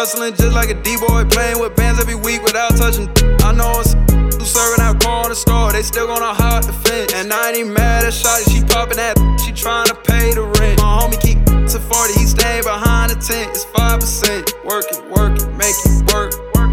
Hustling just like a D-boy, playing with bands every week without touching. I know it's who serving out corner store, they still gonna hide the fence. And I ain't even mad at Shawty, she poppin' that, she tryna pay the rent. My homie keep to 40, he staying behind the tent, it's 5%. Work it, make it work.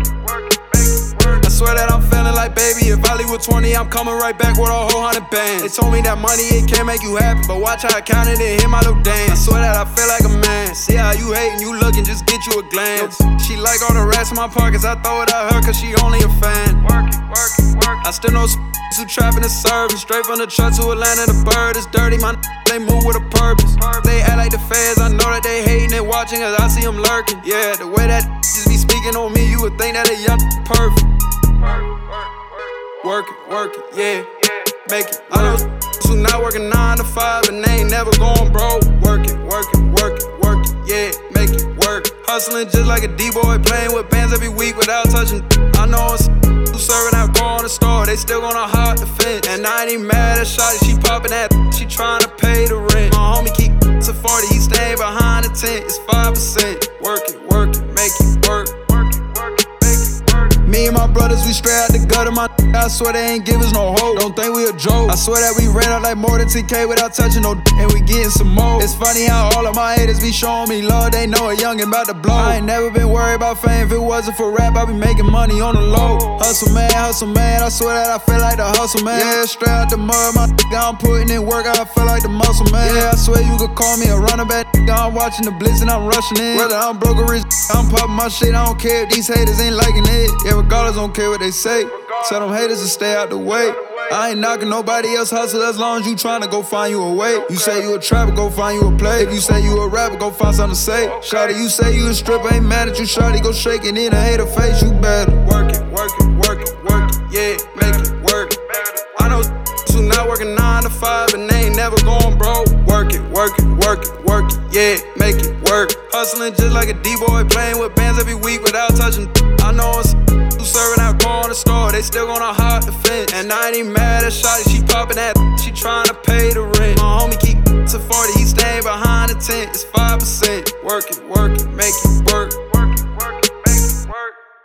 I swear that I'm feeling like baby, if I leave with 20, I'm coming right back with a whole 100 bands. They told me that money, it can't make you happy, but watch how I counted it, hit my little dance. I swear that I feel like a man, see how you hating, you looking, just get you a glance. She like all the rats in my pockets, I throw it at her cause she only a fan. Work it. I still know who trapping and serving, straight from the truck to Atlanta, the bird is dirty, my they move with a purpose. They act like the feds, I know that they hating and watching cause I see them lurking. Yeah, the way that just be speaking on me, you would think that a young perfect. Work it, yeah, make it. I know who not working 9 to 5 and they ain't never going broke. Work it, yeah, make it work. Hustling just like a D-boy, playing with bands every week without touching. I know it's who serving out corner store, they still gonna hide the fence. And I ain't even mad at Shawty, she poppin' that, she tryna pay the rent. My homie keep to 40, he staying behind the tent, it's 5%. Work it, make it work. Me and my brothers, we straight out the gutter, my I swear they ain't give us no hope. Don't think we a joke. I swear that we ran up like more than TK without touching no and we getting some more. It's funny how all of my haters be showing me love, they know a youngin' about to blow. I ain't never been worried about fame, if it wasn't for rap, I be making money on the low. Hustle man, I swear that I feel like the hustle man. Yeah, straight out the mud, my I'm putting in work, I feel like the muscle man. Yeah, I swear you could call me a runner back, I'm watching the blitz and I'm rushing in. Whether I'm broke or rich, I'm popping my shit, I don't care if these haters ain't liking it. Yeah, regardless, don't care what they say. Tell them haters to stay out the way. I ain't knocking nobody else hustle as long as you tryna go find you a way. You say you a trapper, go find you a play. If you say you a rapper, go find something to say. Shawty, you say you a stripper, ain't mad at you. Shawty, go shake it in a hater face, you better work it, yeah, make it work. I know who not working 9 to 5 and they ain't never going broke. Work it, yeah, make it work. Hustling just like a D-boy, playing with bands every week without touching. I know it's who serving out corner store, they still gonna hide the fence. And I ain't even mad at Shawty, she poppin' that, she tryna pay the rent. My homie keep to 40, he staying behind the tent, it's 5%. Work it, make it work.